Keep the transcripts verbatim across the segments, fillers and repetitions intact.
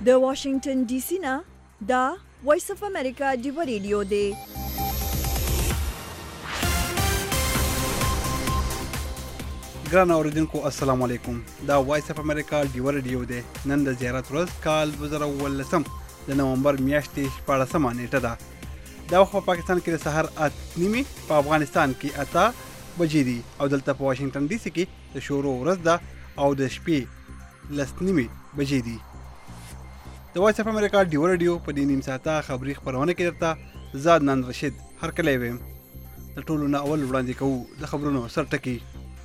د واشنگټن ډي سي نه دا وایس اف امریکا ډیو ریډیو دی. ګران اوریدونکو السلام علیکم. دا وایس اف امریکا ډیو ریډیو دی. نن د زیارت ورځ کال دوه زره اوولسم د نومبر میاشتې شپاړسمه نیټه ده. دا وخت په پاکستان کې د سحر اته نیمې، په افغانستان کې اته بجې دي او دلته په واشنگټن ډي سي کې د شروع ورځ ده او د شپې لس نیمې بجې دي. د وایس اف امریکا ډیو ریډیو په دې نیم ساعته خبري خپرونه کې درته زه عدنان رشید هرکلی ویم. د ټولو نه اول وړاندې کوو د خبرونو سرټکي.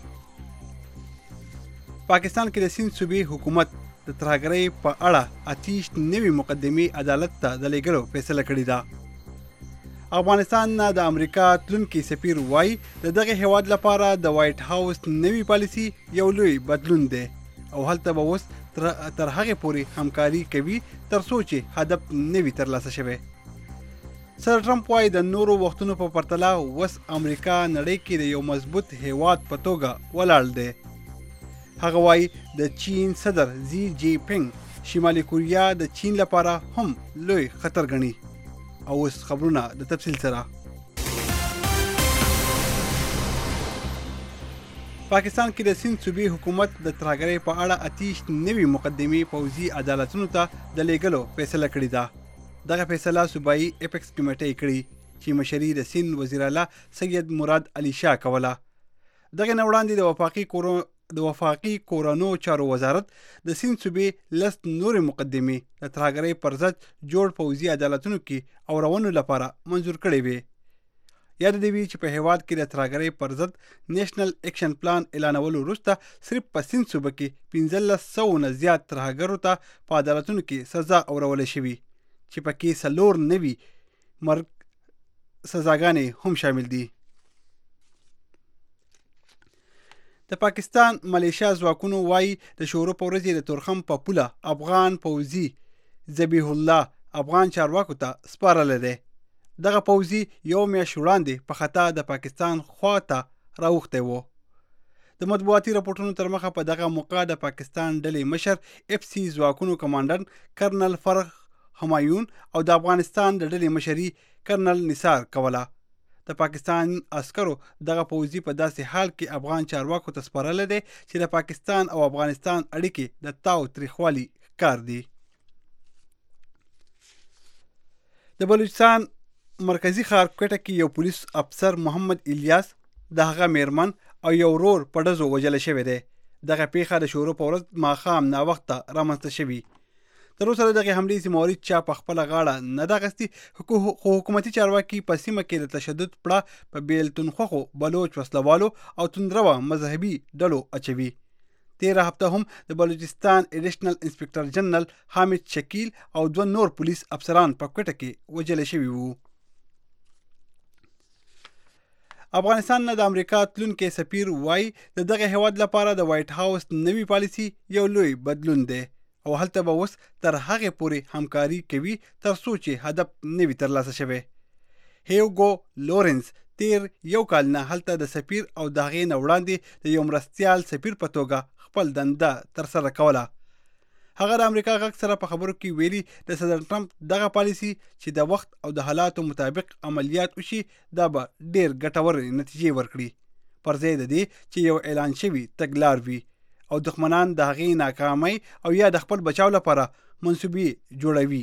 پاکستان کې د سیند صوبې حکومت د ترهګرۍ په اړه اتیش نوې مقدمې عدالت ته د لیږلو فیصله کړې ده. افغانستان نه د امریکا تلونکي سفیر وایي د دغه هیواد لپاره د وایټ هاوس نوې پالیسي یو لوی بدلون دی او هلته به اوس تر هغې پورې همکاري کوي تر څو چې هدف نه وي ترلاسه شوی. سر ټرمپ وایي د نورو وختونو په پرتله اوس امریکا نړۍ کې د یو مضبوط هیواد په توګه ولاړ دی. هغه وایي د چین صدر زی جی پینګ شمالي کوریا د چین لپاره هم لوی خطر ګڼي. او اوس خبرونه د تفصیل سره. پاکستان کې د سیند صوبې حکومت د ترهګرۍ په اړه اتیش نوې مقدمې پوځي عدالتونو ته د لیږلو فیصله کړې ده. دغه فیصله صوبایي اپیکس کمیټې کړې چې مشري د سیند وزیر اعلی سید مراد علي شاه کوله. دغه نه وړاندې د وفاقي کورو د وفاقي کورونو چارو وزارت د سیند صوبې لس نورې مقدمې د ترهګرۍ پر ضد جوړ پوځي عدالتونو کې اورونو لپاره منظور کړې وې. یاد دې وي چې په هیواد کې د ترهګرۍ پر ضد نیشنل اکشن پلان اعلانولو وروسته صرف په سیند صوبه کې پنځلس سوو نه زیات ترهګرو ته په عدالتونو کې سزا اورولی شوي چې پکې څلور نوي مرګ سزاګانې هم شامل دي. د پاکستان ملیشیا ځواکونو وایي د شورو په ورځ د تورخم په پوله افغان پوځي ذبیح الله افغان چارواکو ته سپارلی دی. دغه پوځي یو میاشت وړاندې په خطا د پاکستان خوا ته راوښتی و. د مطبوعاتي راپورټونو تر مخه په دغه موقع د پاکستان ډلې مشر اف سی ځواکونو کمانډر کرنل فرخ همایون او د افغانستان د ډلې مشري کرنل نثار کوله. د پاکستان عسکرو دغه پوځي په داسې حال کې افغان چارواکو ته سپارلی دی چې د پاکستان او افغانستان اړیکې د تاو تریخوالي ښکار دي. د بلوچستان مرکزي ښار کوټه کې یو پولیس افسر محمد الیاس د هغه میرمن او یو ورور په ډزو وژلی شوی دی. دغه پیښه د شورو په ورځ ماښام ناوخته رامنځته شوي. تر اوسه د دغې حملې ذمهواري چا په خپله غاړه نه ده اخیستې، خو حکومتي چارواکي په سیمه کې د تشدد پړه په بیلتون خوښو بلوچ وسلوالو او توندروه مذهبي ډلو اچوي. تېره هفته هم د بلوچستان ایډیشنل انسپکټر جنرال حامد شکیل او دوه نور پولیس افسران په کوټه کې وژلی شوي وو. افغانستان نه د امریکا تلونکی سفیر وایي د دغه هیواد لپاره د وایټ هاوس نوې پالیسي یو لوی بدلون دی او هلته به اوس تر هغې پورې همکاري کوي تر څو چې هدف نه وي ترلاسه شوی. هیوګو لورنس تیر یو کال نه هلته د سفیر او د هغې نه وړاندې د یو مرستیال سفیر په توګه خپل دنده ترسره کوله. هغه د امریکا غږ سره په خبرو کې ویلي د صدر ټرمپ دغه پالیسي چې د وخت او د حالاتو مطابق عملیات وشي دا به ډېر ګټور نتیجې ورکړي پر ځای د دې چې یو اعلان شوي تګلار وي او دښمنان د هغې ناکامۍ او یا د خپل بچاو لپاره منصوبې جوړوي.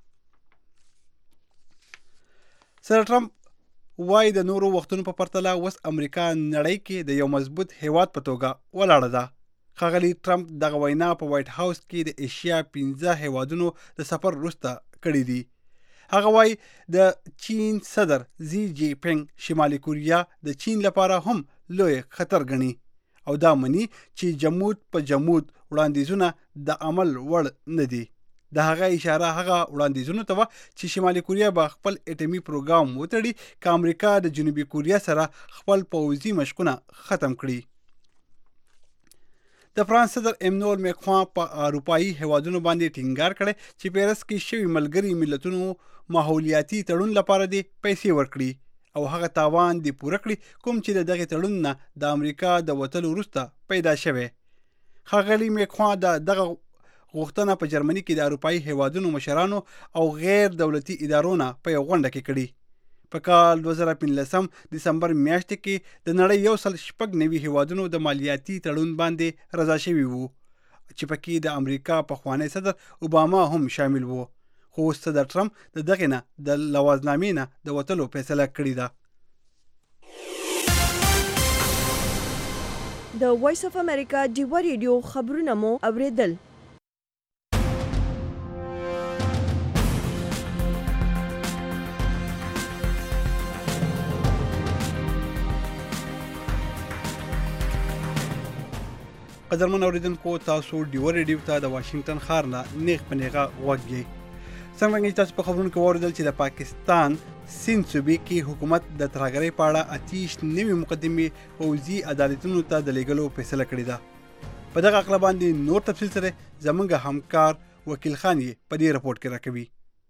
سر ټرمپ وایي د نورو وختونو په پرتله اوس امریکا نړۍ کې د یو مضبوط هیواد په توګه ولاړه ده. ښاغلي ټرمپ دغه وینا په وایټ هاوس کې د ایشیا پنځه هیوادونو د سفر وروسته کړي دي. هغه وایي د چین صدر زی جی پینګ شمالي کوریا د چین لپاره هم لوی خطر ګڼي او دا مني چې جمود په جمود وړاندیزونه د عمل وړ نه دي. د هغه اشاره هغه وړاندیزونو ته وه چې شمالي کوریا به خپل اټومي پروګرام وتړي که امریکا د جنوبي کوریا سره خپل پوځي مشقونه ختم کړي. د فرانس صدر ایمانوئل میکرون په اروپایي هیوادونو باندې ټینګار کړی چې پیرس کې شوي ملګري ملتونو ماحولیاتي تړون لپاره دې پیسې ورکړي او هغه تاوان دې پوره کړي کوم چې د دغې تړون نه د امریکا د وتلو وروسته پیدا شوی. ښاغلي میکرون د دغه غوښتنه په جرمني کې د اروپایي هیوادونو مشرانو او غیر دولتي ادارو نه په یو غونډه کې کړي. په کال دوه زره پنځلسم دسمبر میاشتې کې د نړۍ یو سل شپږ نوي هیوادونو د مالیاتي تړون باندې رضا شوي وو چې پکې د امریکا پخوانی صدر اوباما هم شامل وو، خو اوس صدر ټرمپ د دغې نه د لوازنامې نه د وتلو فیصله کړې ده. د وایس اف امریکا ډیوا ریډیو خبرونه مو اوریدل. قدرمن اوریدونکو، تاسو ډیوا ریډیو ته د واشنگټن ښار نه نیغ په نیغه غوږ یې. څنګه چې تاسو په خبرونو کې واوریدل چې د پاکستان سند صوبې کې حکومت د ترهګرۍ په اړه اتیش نوي مقدمې پوځي عدالتونو ته د لیږلو فیصله کړې ده. په دغه اقلا باندې نور تفصیل سره زموږ همکار وکیل خان یې په دې رپورټ کې راکوي.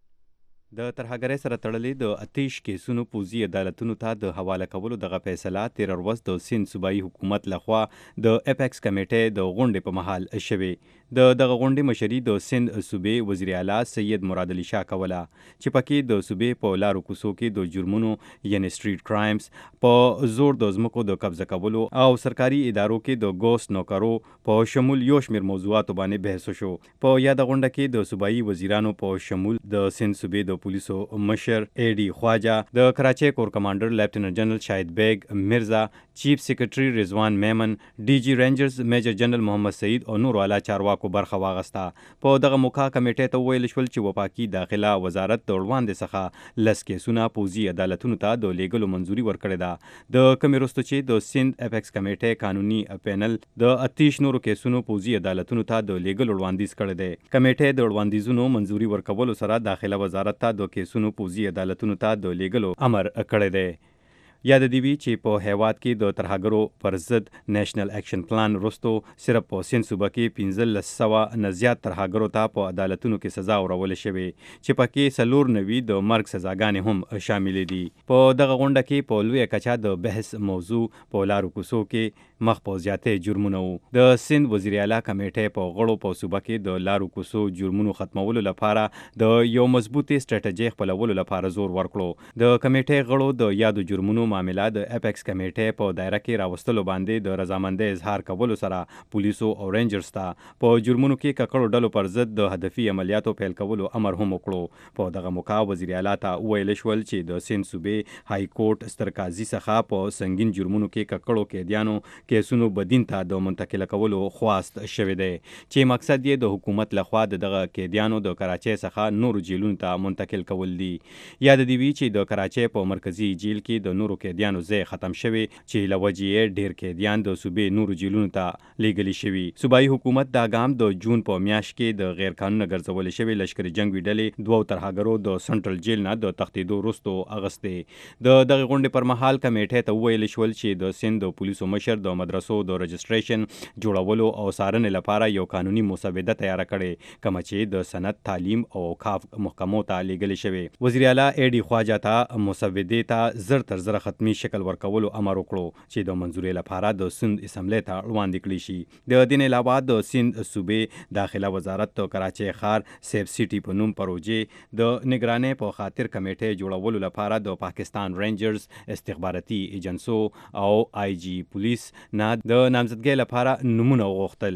د ترهګرۍ سره تړلې د اتیش کیسونو پوځي عدالتونو ته د حواله کولو دغه فیصله تیر ورځ د سند صوبایي حکومت لخوا د اپیکس کمیټې د غونډې په مهال شوې. د دغه غونډې مشري د سند صوبې وزیر اعلی سید مراد علي شاه کوله چې پکې د صوبې په لارو کوڅو کې د جرمونو یعنی سټریټ کرایمز په زور د ځمکو د قبضه کولو او سرکاري ادارو کې د ګوست نوکرو په شمول یو شمېر موضوعاتو باندې بحث شو. په یاده غونډه کې د صوبایي وزیرانو په شمول د سند صوبې د پولیسو مشر اے ډي خواجه، د کراچۍ کور کمانډر لیفټیننټ جنرال شاهد بیگ مرزا، چیف سیکرټري رضوان میمن، ډي جی رینجرز میجر جنرال محمد سعید او نور اعلی چارواکو برخه واغسته. په دغه موقع کمیټې ته ویل شول چې وفاقي داخله وزارت د وړاندې څخه لس کیسونه پوځي عدالتونو ته د لیږلو منظوري ورکړې ده. د کومې وروسته چې د سند اپیکس کمیټې قانوني پینل د اتیش نورو کیسونو پوځي عدالتونو ته د لیږلو وړاندیز کړی دی. کمیټې د وړاندیزونو منظوري ورکولو سره داخله وزارت ته د کیسونو پوځي عدالتونو ته د لیږلو امر کړی دی. یاد دی وی چې په هیواد کې د ترهګرو پر ضد نېشنل اکشن پلان وروستو صرف په سند صوبه کې پنځلس سوه نه زیات ترهګرو ته په عدالتونو کې سزا ورول شوې چې پکې څلور نوي د مرګ سزاګانې هم شاملې دي. په دغه غونډه کې په لویه کچه د بحث موضوع په لارو کوڅو کې مخ په زیاتې جرمونه وو. د سند وزیر اعلی کمیټې په غړو په صوبه کې د لارو کوڅو جرمونو ختمولو لپاره د یو مضبوطې سټریټیجي خپلولو لپاره زور ورکړو. د کمیټې غړو د یادو جرمونو معامله د اپیکس کمیټې په دایره کې راوستلو باندې د رضامندۍ اظهار کولو سره پولیسو او رینجرز ته په جرمونو کې ککړو ډلو پر ضد د هدفي عملیاتو پیل کولو امر هم وکړو. په دغه موقع وزیر اعلی ته وویل شول چې د سند صوبې های کورټ ستر قاضي څخه په سنگین جرمونو کې ککړو قیدیانو کیسونو بدین ته د منتقل کولو خواست شوی دی چې مقصد یې د حکومت لخوا دغه قیدیانو د کراچۍ څخه نورو جیلونو ته منتقل کول دي. یاد دی وی چې د کراچۍ په مرکزی جیل کې د نورو قیدیانو ځای ختم شوی چې له وجې یې ډیر قیدیان د صوبې نورو جیلونو ته لیږلي شوي. صوبایي حکومت دا ګام د جون په میاشت کې د غیر قانونه ګرځولې شوې لشکري جنګي ډلې دوو ترهګرو د سنټرل جیل نه د تښتېدو وروستو اغستې. د دغې غونډې پر مهال کمیټې ته وویل شول چې د سند د پولیسو مشر د مدرسو د رجسټریشن جوړولو او څارنې لپاره یو قانوني مسوده تیاره کړې کومه چې د صنعت، تعلیم او اوقاف محکمو ته لیږلې شوې. وزیر اعلی اے ډي خواجه ته مسودې ته زر تر زره ختمي شکل ورکولو امر وکړو چې د منظورۍ لپاره د سند اسمبلی ته وړاندې کړي شي. د دې نه علاوه د سند صوبې داخله وزارت د کراچۍ ښار سیف سیټي په نوم پروژې د نگرانۍ په خاطر کمیټې جوړولو لپاره د پاکستان رینجرز، استخباراتي ایجنسو او آی جی پولیس نه د نامزدګۍ لپاره نومونه وغوښتل.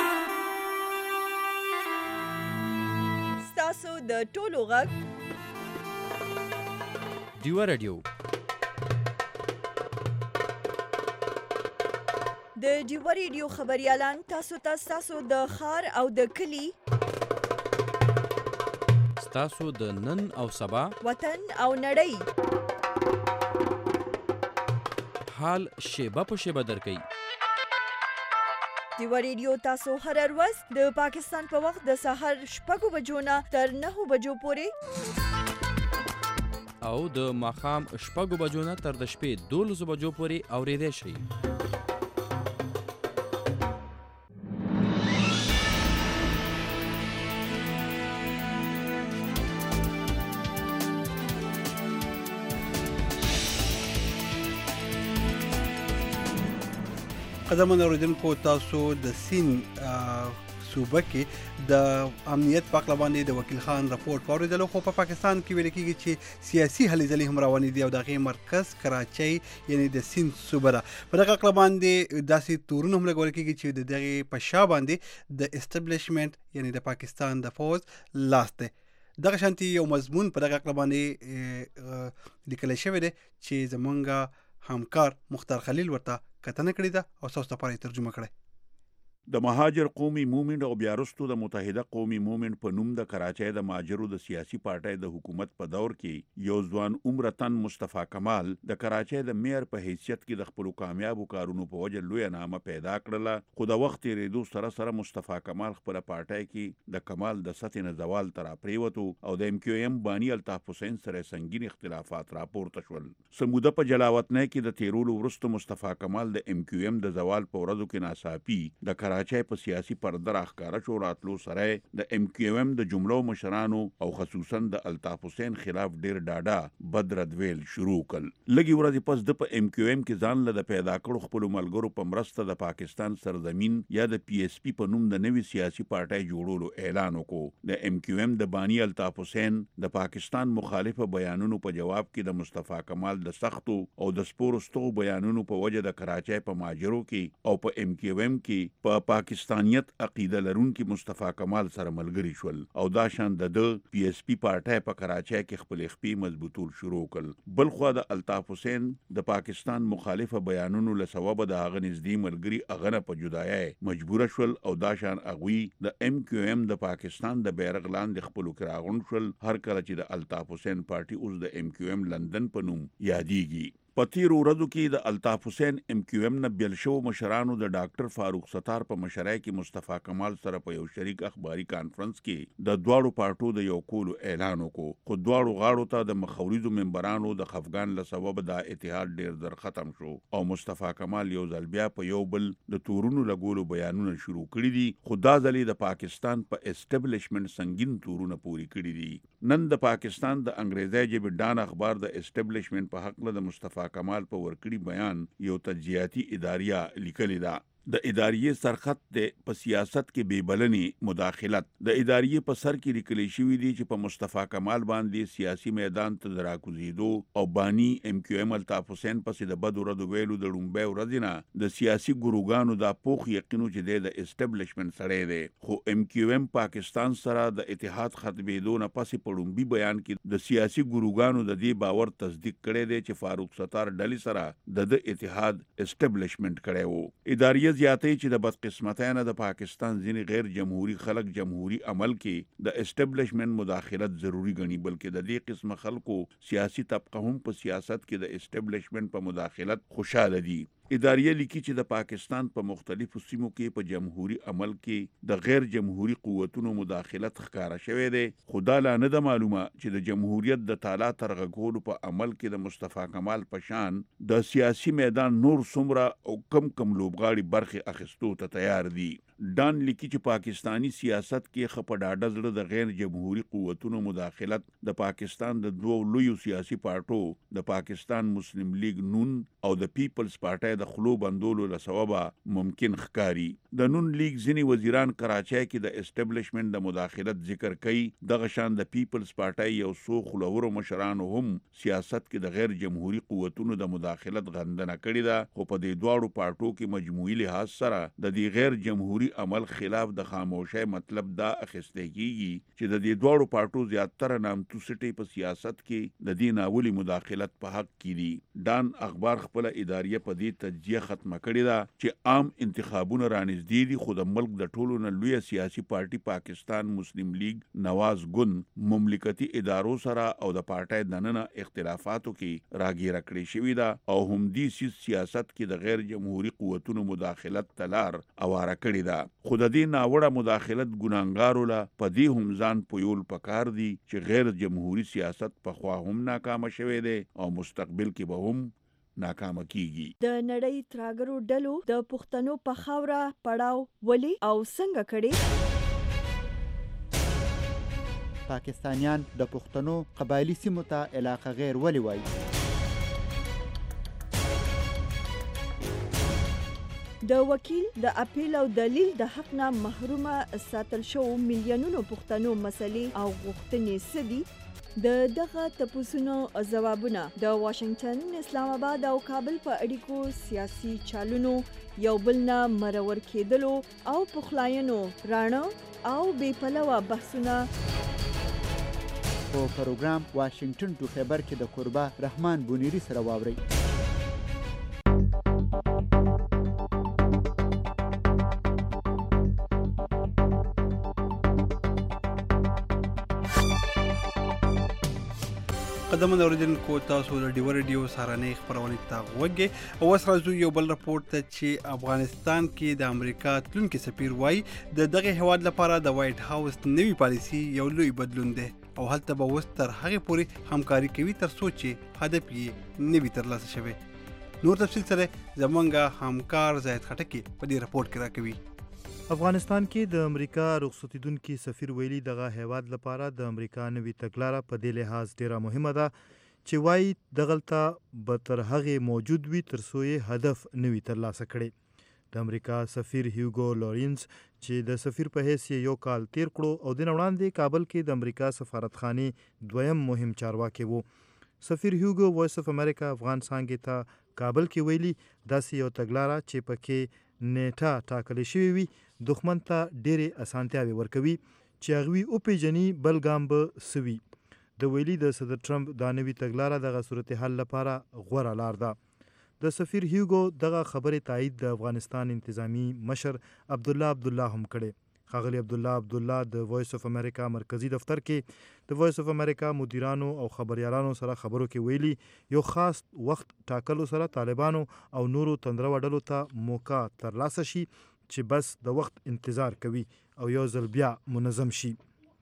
ستاسو د ټولو غږ ډیوا ریډیو د ډیوا ریډیو خبريالان تاسو ته تاسو د ښار او د کلی ستاسو د نن او سبا وطن او نړۍ حال شیبه په شیبه درکوي. ډیوا ریډیو تاسو هر ورځ د پاکستان په وخت د سهار شپږو بجو نه تر نهو بجو پورې او د ماښام شپږو بجو نه تر د شپې دولسو بجو پورې اورېدی شئ. قدرمن اوریدونکو، تاسو د سین صوبه کې د امنیت په اړه باندې د وکیل خان راپورټ واوریدلو، خو په پاکستان کې ویل کېږي چې سیاسي هلې ځلې هم روانې دي او د هغې مرکز کراچۍ یعنی د سیند صوبه ده. په دغه اړه باندې داسې تورونه هم لګول کېږي چې د دغې په شا باندې د اسټبلیشمنټ یعنی د پاکستان د فوج لاس دی. دغه شانتي یو مضمون په دغه اړه باندې لیکلی شوی دی چې زمونږ همکار مختار خلیل ورته کتنه کړې ده او ستاسو لپاره یې ترجمه کړې. د مهاجر قومي مومنټ او بیا وروسته د متحده قومي مومنټ په نوم د کراچۍ د مهاجرو د سیاسي پارټۍ د حکومت په دور کې یو ځوان عمره تن مصطفی کمال د کراچۍ د میر په حیثیت کې د خپلو کامیابو کارونو په وجه لویه نامه پیدا کړله، خو د وخت تېرېدو سره سره مصطفی کمال خپله پارټۍ کې د کمال د سطحې نه زوال ته راپرېوتو او د ایم کیو ایم باني الطاف حسین سره سنګین اختلافات راپورته شول. څه موده په جلاوطنۍ کې د تېرولو وروسته مصطفی کمال د ایم کیو ایم د زوال په ورځو کې ناڅاپي د کراچۍ په سیاسي پرده راښکاره شو، راتلو سره د ایم کیو ایم د جملو مشرانو او خصوصا د الطاف حسین خلاف ډیر ډاډه بد ردویل شروع کړل. لږې ورځې پس د په ایم کیو ایم کې ځان له د پیدا کړو خپلو ملګرو په مرسته د پاکستان سرزمین یا د پی ایس پی په نوم د نوي سیاسي پارټۍ جوړولو اعلان وکړو. د ایم کیو ایم د بانی الطاف حسین د پاکستان مخالفه بیانونو په جواب کې د مصطفی کمال د سختو او د سپورو ستو بیانونو په وجه د کراچۍ په ماجرو کې او په ایم کیو ایم کې په پا پاکستانیت عقیده لرونکي مصطفی کمال سره ملګري شول او دا شان د پی ایس پی پارټۍ په کراچۍ کې خپل خپې مضبوطول شروع کړل. بل خو د الطاف حسین د پاکستان مخالفه بیانونو له سببه د هغه نږدې ملګري هغه نه په جدایۍ مجبوره شول او دا شان هغوی د ایم کیو ایم د پاکستان د بیرغ لاندې خپلو کې راغونډ شول، هر کله چې د الطاف حسین پارټي اوس د ایم کیو ایم لندن په نوم یادېږي. په تیرو ورځو کې د الطاف حسین ایم کیو ایم نه بیل شوو مشرانو د ډاکټر فاروق ستار په مشرۍ کې مصطفی کمال سره په یو شریک اخباري کانفرنس کې د دواړو پارټو د یو کولو اعلان وکړو، خو دواړو غاړو ته د مخوریزو ممبرانو د خفګان له سببه دا اتحاد ډیر زر ختم شو او مصطفی کمال یو ځل بیا په یو بل د تورونو لګولو بیانونه شروع کړي دي، خو دا ځلې د پاکستان په اسټبلیشمنټ سنگین تورونه پوری کړي دي. نن د پاکستان د انګریزي ژبې ډان اخبار د اسټبلیشمنټ په حق له د مصطفی کمال په ورکړي بیان یو تجزیاتي اداریه لیکلې ده. د اداریې سرخط د په سیاست کې بې بلنې مداخلت. د اداریې په سر کې لیکل شوي دي چې په مصطفی کمال باندې سیاسي میدان ته د راکوزېدو او بانی ایم کیو ایم الطاف حسین پسې د بدو ردو ویلو د لومبۍ ورځې نه د سیاسي ګروګانو دا پوخ یقینو چې دی د اسټبلیشمنټ سړی دی، خو ایم کیو ایم پاکستان سره د اتحاد ختمېدو نه پسې په لومبي بیان کې د سیاسي ګروګانو د دې باور تصدیق کړی دی چې فاروق ستار ډلې سره د د اتحاد اسټبلیشمنټ کړی و. اداریې زیاتې چې د بدقسمتۍ نه د پاکستان ځینې غیر جمهوری خلک جمهوری عمل کې د اسټبلیشمنټ مداخلت ضروری ګڼي، بلکې د دې قسم خلکو سیاسي طبقه هم په سیاست کې د اسټبلیشمنټ په مداخلت خوشاله دي. اداریه لیکي چې د پاکستان په مختلفو سیمو کې په جمهوری عمل کې د غیر جمهوری قوتونو مداخلت ښکاره شوی دی، خو دا لا نه ده معلومه چې د جمهوریت د تالا ترغکولو په عمل کې د مصطفی کمال په شان د سیاسي میدان نور څومره او کم کم لوبغاړي برخې اخیستو ته تیار دي. ډان لیکي چې پاکستانی سیاست کې ښه په ډاډه زړه د غیر جمهوری قوتونو مداخلت د پاکستان د دوو لویو سیاسي پارټو د پاکستان مسلم لیگ نون او د پیپلز پارټۍ د خلو بندولو له سببه ممکن ښکاري. د نون لیگ ځینې وزیران کراچۍ کې د اسټبلیشمنټ د مداخلت ذکر کوي، دغه شان د پیپلز پارټۍ یو څو خلورو مشرانو هم سیاست کې د غیر جمهوری قوتونو د مداخلت غندنه کړې ده، خو په دې دواړو پارټو کې مجموعي لحاظ سره د دې غیر جمهوری عمل خلاف د خاموشۍ مطلب دا اخیستی کیږي چې د دې دواړو پارټو زیاتره نامتو سټې په سیاست کې د دې ناولي مداخلت په حق کې دي. ډان اخبار خپله اداریه په دې تجزیه ختمه کړې ده چې عام انتخابونه رانږدې دي، خو د ملک د ټولو نه لویه سیاسي پارټي پاکستان مسلم لیگ نواز ګوند مملکتي ادارو سره او د پارټۍ دننه اختلافاتو کې راګیره کړې شوې ده او همدې سیس سیاست کې د غیر جمهوری قوتونو مداخلت تلار اواره کړې ده. خو د دې ناوړه مداخلت ګناهګارو له په دې هم ځان پویول پکار دي چې غیر جمهوری سیاست پخوا هم ناکامه شوی دی او مستقبل کې به هم ناکامه کیږي. د نړۍ ترهګرو ډلو د پښتنو په خاوره پړاو ولې او څنګه کړي؟ پاکستانیان د پښتنو قبایلی سیمو ته علاقه غیر ولې وایي؟ د وکیل د اپیل او دلیل د حق نه محرومه ساتل شو میلیونونو پښتنو مسلې او غوښتنې سدي د دغه تپوسونو ځوابونه د واشنگټن، اسلام آباد او کابل په اړیکو سیاسي چالونو یو بل نه مرور کېدلو او پخلاینو راڼه او بې پلوه بحثونه په پروګرام واشنگټن ټو خیبر کې د قربا رحمان بونیری سره واورئ. قدمونه اوریدونکو تاسو د ډیو ریډیو سهارنۍ خپرونې ته غوږی او اوس راځو یو بل راپورټ ته چې افغانستان کې د امریکا تلونکي سفیر وایي د دغه هیواد لپاره د وایټ هاوس نوي پالیسي یو لوی بدلون دی او هلته به اوس تر هغې پورې همکاري کوي تر څو چې هدف یې نه وي ترلاسه شوی. نور تفصیل سره زمونږ همکار زاهد خټک په دې راپورټ کې راکوي. افغانستان کې د امریکا رخصتیدونکي سفیر ویلي دغه هیواد لپاره د امریکا نوي تګلاره په دې لحاظ ډیره مهمه ده چې وایي دغلته به تر هغې موجود وي تر څو یې هدف نه وي ترلاسه کړی. د امریکا سفیر هیوګو لورینز چې د سفیر په حیث یو کال تیر کړو او د نه وړاندې کابل کې د امریکا سفارتخانې دویم مهم چارواکی وو. سفیر هیوګو وایس اف امریکا افغان څانګې ته کابل کې ویلي داسې یو تګلاره چې پکې نیټه ټاکلې شوې وي دښمن ته ډېرې اسانتیاوې ورکوي چې هغوی وپېژني بل ګام به څه وي. د ویلي د صدر ټرمپ دا نوي تګلاره دغه صورتحال لپاره غوره لار ده. د سفیر هیوګو دغه خبرې تایید د افغانستان انتظامی مشر عبدالله عبدالله هم کړی. ښاغلي عبدالله عبدالله د وایس اف امریکا مرکزی دفتر کې د وایس اف امریکا مدیرانو او خبریالانو سره خبرو کې ویلي یو خاص وخت ټاکلو سره طالبانو او نورو تندرو ډلو ته موقع ترلاسه شي چې بس د وخت انتظار کوي او یو ځل بیا منظم شي.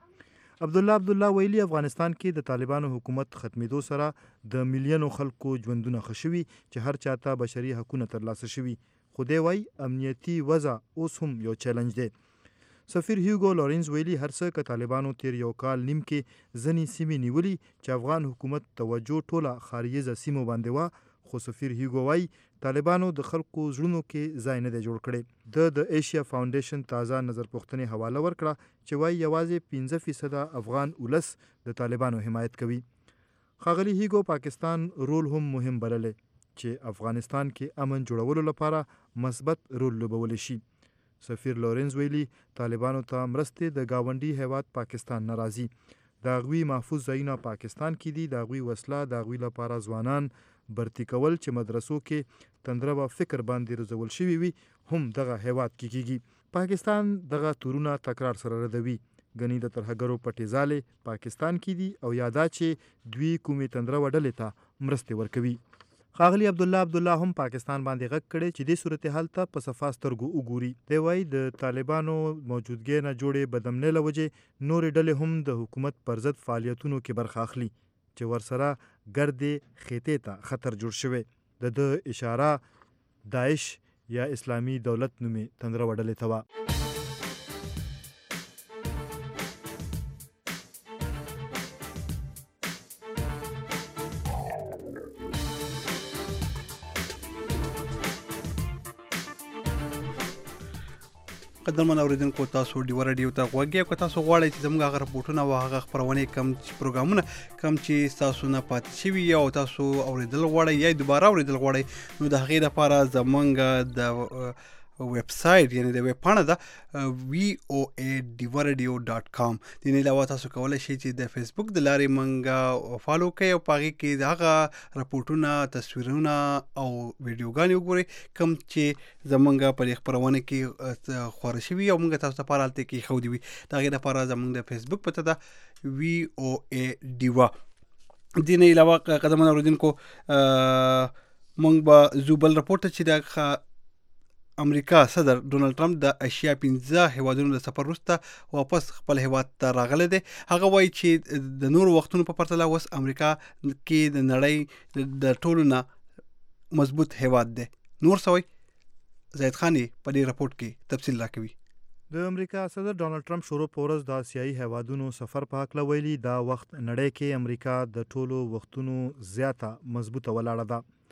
عبدالله عبدالله ویلي افغانستان کې د طالبانو حکومت ختمېدو سره د میلیونو خلکو ژوندونه ښه شوي چې هر چاته بشري حقونه ترلاسه شوي خو دی وایي امنیتي وضع اوس هم یو چیلنج دی. سفیر هیوګو لورینز ویلي هر څه که طالبانو تیر یو کال نیم کې ځینې سیمې نیولي چې افغان حکومت توجه ټوله خاریزه سیمو باندې وه خو سفیر هیوګو وایي طالبانو د خلکو زړونو کې ځای نه دی جوړ کړی. د د ایشیا فاونډیشن تازه نظر پوښتنې حواله ورکړه چې وایي یوازې پنځه فیصده افغان ولس د طالبانو حمایت کوي. ښاغلي هیوګو پاکستان رول هم مهم بللی چې افغانستان کې امن جوړولو لپاره مثبت رول لوبولی شي. سفیر لورینز ویلي طالبانو ته مرستې د ګاونډي هیواد پاکستان نه راځي. د هغوی محفوظ ځایونه پاکستان کې دي. د هغوی وسله د هغوی لپاره ځوانان برتی کول چې مدرسو کې تندره فکر باندې روزول شوي وي هم دغه هیواد کې کیږي. پاکستان دغه تورونه تکرار سره ردوي. ګنې د ترهګرو پټې ځالې پاکستان کې دي او یادا چې دوی کومې تندره ډلې ته مرستې ورکوي. ښاغلي عبدالله عبدالله هم پاکستان باندې غږ کړی چې دې صورتحال ته په صفا سترګو وګوري. دی وایي د طالبانو موجودګۍ نه جوړې بدامنۍ له وجې نورې ډلې هم د حکومت پر ضد فعالیتونو کې برخه اخلي چې ورسره ګردې خیطې ته خطر جوړ شوی. د ده اشاره داعش یا اسلامي دولت نومې تندره ډلې ته وه. قدرمن اوریدونکو تاسو ډیو ریډیو ته غوږی او که تاسو غواړئ چې زموږ هغه راپورټونه او هغه خپرونې کم پروګرامونه کم چې تاسو نه پاتې شوي او تاسو اوریدل غواړئ یا دوباره اوریدل غواړئ نو د هغې لپاره زموږ د ویب سایټ یعنی د ویب پاڼه ده وی او ای ډیو ریډیو ډاټ کام. د دې علاوه تاسو کولی شئ چې د فیسبوک د لارې موږ فالو کړئ او په هغې کې د هغه راپورټونه تصویرونه او ویډیوګانې وګورئ کوم چې زموږ په دې خپرونه کې خواره شوي او موږ تاسو لپاره هلته کې ایښودي وي. د هغې لپاره زموږ د فیسبوک پته ده وی او ای ډیوه. د دې نه علاوه قدرمن اوریدونکو موږ به ځو بل راپورټ ته چې د امریکا صدر ډونالد ټرمپ د اشیا پنځه هیوادونو د سفر وروسته واپس خپل هیواد ته راغلی دی. هغه وایي چې د نورو وختونو په پرتله اوس امریکا کې د نړۍ د ټولو نه مضبوط هیواد دی. نور څه وایي زاهد خان په دې راپورټ کې تفصیل راکوي. د امریکا صدر ډونالد ټرمپ شروع په ورځ د آسیایي هیوادونو سفر په هکله ویلي دا وخت نړۍ کې امریکا د ټولو وختونو زیاته مضبوطه ولاړه ده.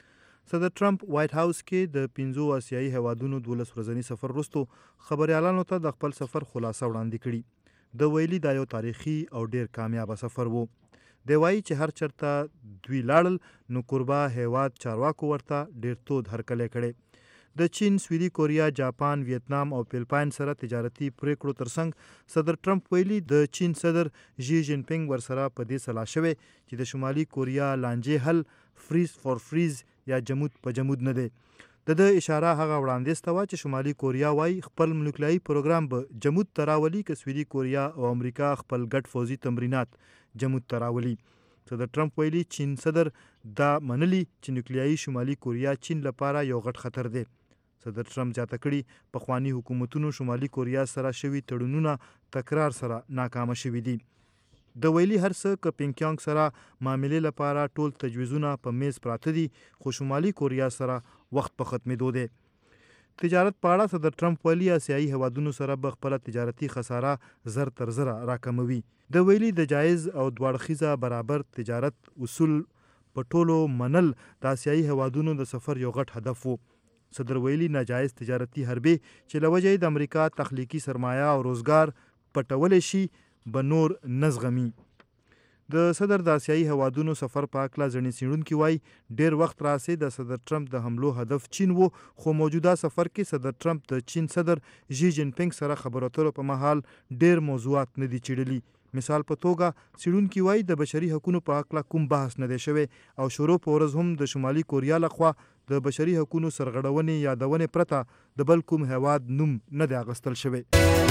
صدر ټرمپ وایټ هاوس کې د پنځو آسیایي هیوادونو دولس ورځني سفر وروسته خبریالانو ته د خپل سفر خلاصه وړاندې کړي. د ویلي دا یو تاریخي او ډیر کامیابه سفر وو. دی وایي چې هر چرته دوی لاړل نو کوربه هیواد چارواکو ورته ډیر تود هرکلی کړی. د چین، سویلي کوریا، جاپان، ویتنام او فلپاین سره تجارتي پریکړو ترڅنګ صدر ټرمپ ویلي د چین صدر ژي جین پینګ ورسره په دې سلا شوی چې د شمالي کوریا لانجې حل فریز فور فریز یا جمود په جمود نه دی. د د اشاره هغه وړاندیز ته وه چې شمالي کوریا وایي خپل نیوکلیایي پروګرام به جمود ته راولي که سویلي کوریا او امریکا خپل ګډ فوزي تمرینات جمود ته راولي. صدر ټرمپ ویلي چین صدر دا منلي چې نیوکلیایي شمالي کوریا چین لپاره یو غټ خطر دی. صدر ټرمپ زیاته کړي پخواني حکومتونو شمالي کوریا سره شوي تړونونه تکرار سره ناکامه شوي دي. د ویلي هر څه که پینګ سره معاملې لپاره ټول تجویزونه په میز پراته دي خو شمالي کوریا سره وخت په ختمېدو دی. تجارت په اړه صدر ټرمپ ویلي آسیایي هیوادونو سره به خپله تجارتي خساره زر تر زره راکموي. د ویلي د جایز او دواړه برابر تجارت اصول په ټولو منل د آسیایي هیوادونو د سفر یو غټ هدف و. صدر ویلي ناجایز تجارتي حربې چې له وجې د امریکا تخلیقي سرمایه او روزګار پټولی شي به نور نه زغمي. د صدر د آسیایي هیوادونو سفر په هکله ځینې څېړونکي وایي ډېر وخت راسې د صدر ټرمپ د حملو هدف چین و خو موجوده سفر کې صدر ټرمپ د چین صدر ژي جین پینګ سره خبرو اترو په مهال ډېر موضوعات نه دي څېړلي. مثال په توګه څېړونکي وایي د بشري حقونو په هکله کوم بحث نه دی شوی او شروع په ورځ هم د شمالي کوریا لخوا د بشري حقونو سرغړونې یادونې پرته د بل کوم هیواد نوم نه دی اخیستل شوی.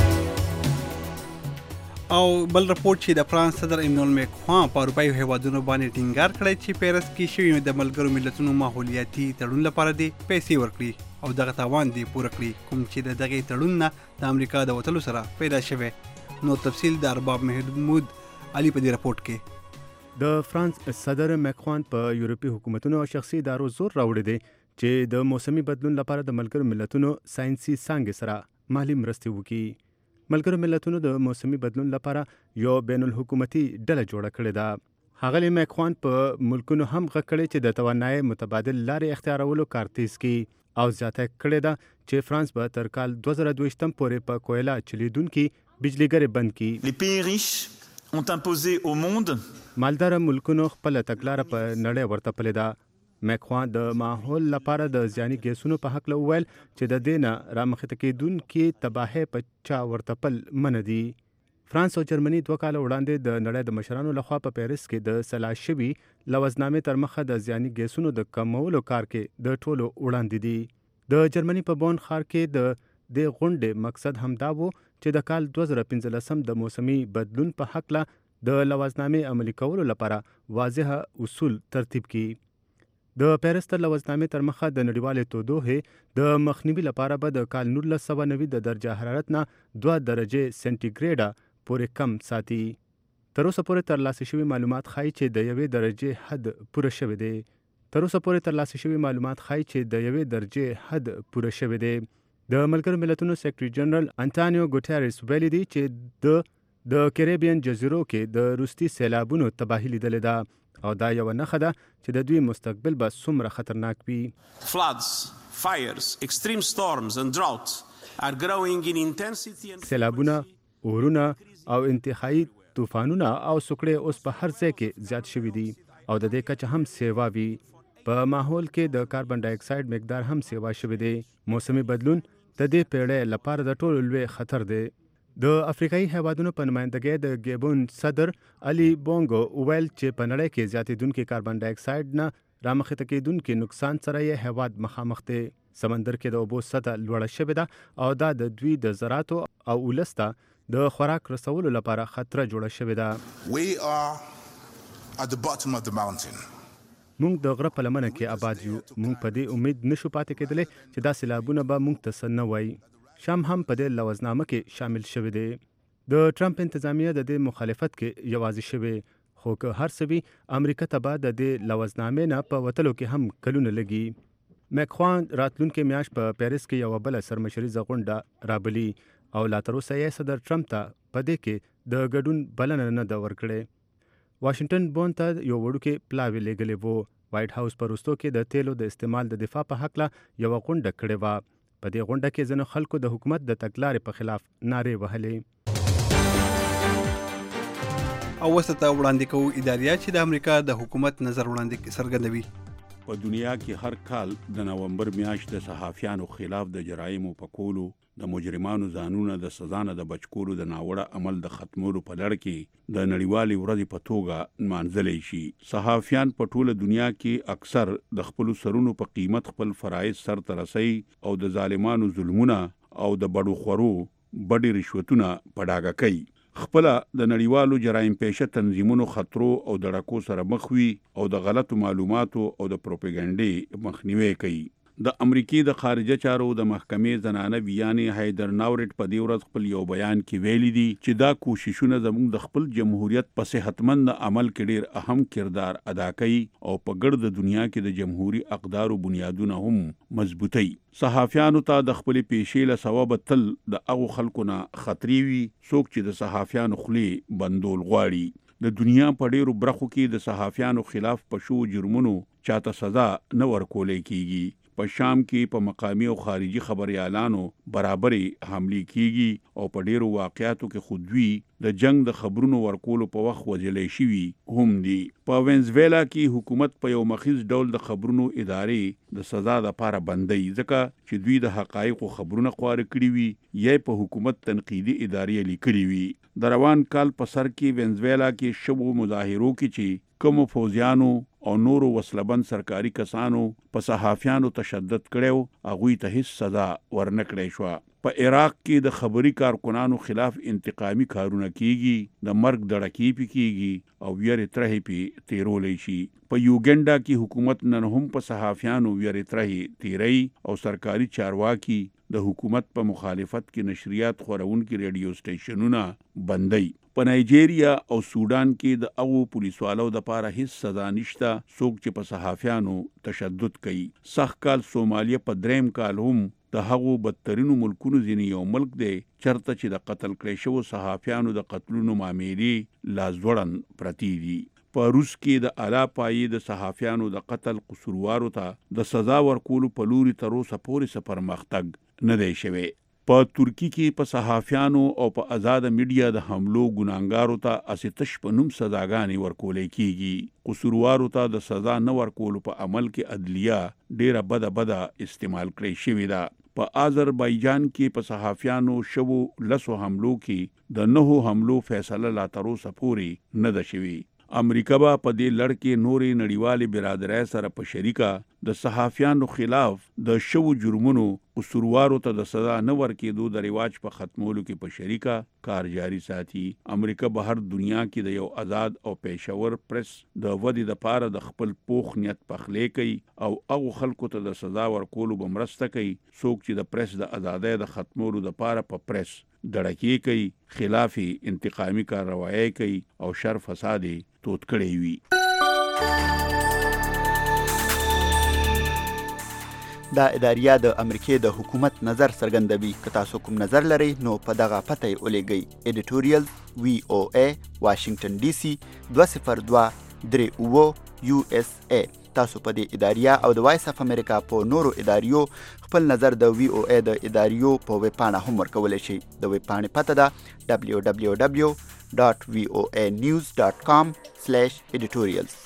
او بل رپورټ چې د فرانس صدر ایمانوئل میکرون په اروپایي هیوادونو باندې ټینګار کړی چې پیرس کې شوي د ملګرو ملتونو ماحولیاتي تړون لپاره دې پیسې ورکړي او دغه تاوان دې پوره کړي کوم چې د دغې تړون نه د امریکا د وتلو سره پیدا شوی. نو تفصیل د ارباب محمود علي په دې رپورټ کې. د فرانس صدر میکرون په یورپي حکومتونو او شخصي ادارو زور راوړی دی چې د موسمي بدلون لپاره د ملګرو ملتونو ساينسي څانګې سره مالي مرستې وکړي. ملګرو ملتونو د موسمي بدلون لپاره یو بین الحکومتي ډله جوړه کړې ده. ښاغلي میکرون په ملکونو هم غږ کړی چې د توانایي متبادل لارې اختیارولو کار تیز کړي او زیاته کړې ده چې فرانس به تر کال دوه زره دویشتم پورې په کویلا چلیدونکي بجلیګرې بند کړي. Les pays riches ont imposé au monde مالدار ملکونو خپل تګلاره په نړۍ ورته پلې ده. میکرون د ماحول لپاره د زیاني ګیسونو په حق له وویل چې د دې نه رامخته کېدونکي تباهۍ په چا ورته پل منه دي. فرانس او جرمني دوه کاله وړاندې د نړۍ د مشرانو لخوا په پیرس کې د سلا شوي لوزنامې تر مخه د زیاني ګیسونو د کمولو کار کې د ټولو وړاندې دي. د جرمني په بون ښار کې د دې غونډې مقصد همدا و چې د کال دوه زره پنځلسم د موسمي بدلون په حق له د لوزنامې عملي کولو لپاره واضح اصول ترتیب کړي. د پیرس تر لوزنامې تر مخه د نړیوالې تودوخې د مخنیوي لپاره به د کال نولس سوه نوي د درجه حرارت نه دوه درجې سنټیګریډه پورې کم ساتي. تر اوسه پورې ترلاسه شوي معلومات ښایي چې د یوې درجې حد پوره شوی دی. تر اوسه پورې ترلاسه شوي معلومات ښایي چې د یوې درجې حد پوره شوی دی. د ملګرو ملتونو سیکرټري جنرال انټانیو ګوټیرس ویلي دی چې د د کریبین جزیرو کې د روسي سیلابونو تباهي لیدلې ده او دا یو نښه ده چې د دوی مستقبل به څومره خطرناک وي. Floods, fires, extreme storms and drought are growing in intensity and سیلابونه، اورونه او انتهایی طوفانونه او سکړې اوس په هر ځای کې زیات شوي دي او د دې کچه هم سیوا وي. په ماحول کې د کاربن ډای اکساید مقدار هم سیوا شوی دی. موسمي بدلون د دې پیړۍ لپاره د ټولو لوی خطر دی. د افریقایي هیوادونو په نمایندګۍ د ګیبون صدر علي بونګو وویل چې په نړۍ کې زیاتېدونکي کاربن ډای اکساید نه رامخته کېدونکي نقصان سره یې هیواد مخامخ دی. سمندر کې د اوبو سطح لوړه شوې ده او دا د دوی د زراعتو او ولس ته د خوراک رسولو لپاره خطره جوړه شوې ده. We are at the bottom of the mountain. مونږ د غره په لمنه کې آباد یو. مونږ په دې امید نشو پاتې کېدلی چې دا سیلابونه به مونږ ته څه نه وایي. شام هم په دې لوزنامه کې شامل شوی دی. د ټرمپ انتظامیه د دې مخالفت کې یوازې شوی خو که هر څه وي امریکا ته به د دې لوزنامې نه په وتلو کې هم کلونه لګي. میکرون راتلونکي میاشت په پیرس کې یوه بله سرمشریزه غونډه رابلي او لا تر اوسه یې صدر ټرمپ ته په دې کې د ګډون بلنه نه ده ورکړې. واشنګټن بون ته یو وړوکی پلاوی لیږلی و وایټ هاوس په وروستو کې د تیلو د استعمال د دفاع په هکله یوه غونډه کړې وه. په دې غونډه کې ځینو خلکو د حکومت د تګلارې په خلاف نارې وهلې. او وسته وړاندې کوو اداریه چې د امریکا د حکومت نظر وړاندې څرګندوي. په دنیا کې هر کال د نومبر میاشت د صحافیانو خلاف د جرایمو په کولو، د مجرمانو ځانونه د سزا نه د بچ کولو د ناوړه عمل د ختمولو په لړ کې د نړیوالې ورځې په توګه نمانځلی شي. صحافیان په ټوله دنیا کې اکثر د خپلو سرونو په قیمت خپل فرایض سرته رسوي او د ظالمانو ظلمونه او د بډو خورو بډې رشوتونه په ډاګه کوي. خپله د نړیوالو جرایم پیشه تنظیمونو خطرو او دړکو سره مخ وي او د غلطو معلوماتو او د پروپاګانډې مخنیوي کوي. د امریکای د خارجه چارو د محکمې زنانه ویانې هایدر ناورټ په دې ورځ خپل یو بیان کې ویلي دي چې دا کوششونه زموږ د خپل جمهوریت په صحتمند عمل کې ډیر اهم کردار ادا کوي او په ګرد دنیا کې د جمهوریت اقدارو بنیادونه هم مضبوطي. صحافیانو ته د خپل پیشې له ثواب تل د هغو خلکو نه خطرې وي څوک چې د صحافیانو خولې بندول غواړي. د دنیا په ډیرو برخو کې د صحافیانو خلاف په شو جرمونو چاته سزا نه ورکولې کیږي. په شام کې په مقامی او خارجي خبريالانو برابرې حملې کیږي او په ډیرو واقعاتو کې خودوی د جنگ د خبرونو ورکولو په وخت وجلې شوي هم دي. په وینزویلا کې حکومت په یو مخیز ډول د خبرونو ادارې د سزا لپاره بندي ځکه چې دوی د حقایقو خبرونه خواره کړي وي یا په حکومت تنقیدي ادارې لیکلي وي. د روان کال په سر کې وینزویلا کې شوو مظاهرو کې چې کوم فوجیانو او نورو وسلبن سرکاري کسانو په صحافیانو تشدد کړو هغوی ته هیڅ سزا ورنکړې شو. په عراق کې د خبري کارکنانو خلاف انتقامي کارونه کیږي، د مرګ دړکی پی کیږي او ویری ترهی پی تیرولې شي. په یوګنډا کې حکومت نن هم په صحافیانو ویری ترهی تیری او سرکاري چارواکي د حکومت په مخالفت کې نشریات خورونکي ریډیو سټیشنونه بندي. په نایجیریا او سودان کې د هغو پولیسوالو د پاره هیڅ سزا نشته څوک چې په صحافیانو تشدد کوي. سخت کال سومالیه په دریم کال هم د هغو بدترینو ملکونو ځینې یو ملک دی چرته چې د قتل کړی شوو صحافیانو د قتلونو معاملې لا ځوړند پرتې دي. په روس کې د اعلی پایې د صحافیانو د قتل قصوروارو ته د سزا ورکولو په لوري تر اوسه پورې څه پرمختګ نه دی شوی. په ترکی کې په صحافیانو او په آزاد میډیا د حملو ګناهګارو ته اسې تش په نوم سزاګانې ورکولې کیږي. قصوروارو ته د سزا نه ورکولو په عمل کې عدلیه ډیره بده بده استعمال کړې شوې ده. په آذربایجان کې په صحافیانو شوو لسو حملو کې د نهو حملو فیصله لا تر اوسه پورې نه ده شوې. امریکا به په دې لړ کې نورې نړیوالې برادرۍ سره په شریکه د صحافیانو خلاف د شوو جرمونو قصوروارو ته د سزا نه ورکېدو د رواج په ختمولو کې په شریکه کار جاري ساتي. امریکا به هر دنیا کې د یو آزاد او پیښور پریس د ودې لپاره د خپل پوخ نیت پخلی کوي او هغو خلکو ته د سزا ورکولو به مرسته کوي څوک چې د پریس د ازادۍ د ختمولو لپاره په پریس دړکی کوي، خلاف انتقامي کارروایي کوي او شر فساد تود کړی وي. دا اداریه د امریکای د حکومت نظر څرګندوي. که تاسو کوم نظر لرئ نو په دغه پته یې ولیږئ. ایډیټوریل وی او ای واشنگټن ډي سي دوه صفر دوه درې اوه یو اس ای. تاسو په دې اداریه او د وایس اف امریکا په نورو اداریو خپل نظر د وی او ای د اداریو په ویب پاڼه هم ورکولی شئ. د ویب پاڼې پته ده دبلیو دبلیو دبلیو ډاټ وی او ای نیوز ډاټ کام سلیش ایډیټوریلز.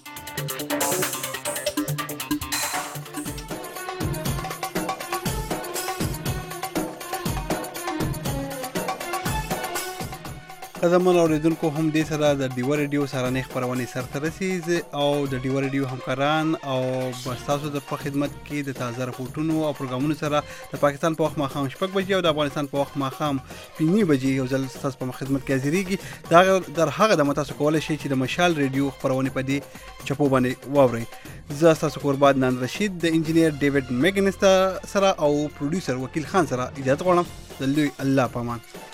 قدمن اوریدونکو هم دې سره د ډیو ریډیو سارانې خبرونه سره رسیدي او د ډیو ریډیو همکاران او تاسو د په خدمت کې د تازه راپورټونو او پروګرامونو سره د پاکستان په وخت ماښام شپږ بجې او د افغانستان په وخت ماښام پنځه بجې یو ځل تاسو په خدمت کې حاضرېږي. دا در هغه د متاسو کولای شي چې د مشال ریډیو خبرونه په دې چپو باندې واورئ. زه تاسو قربان نن رشید د انجینیر ډیوډ میګنس سره او پروډوسر وکیل خان سره اجازه غواړم. د لوی الله پامان.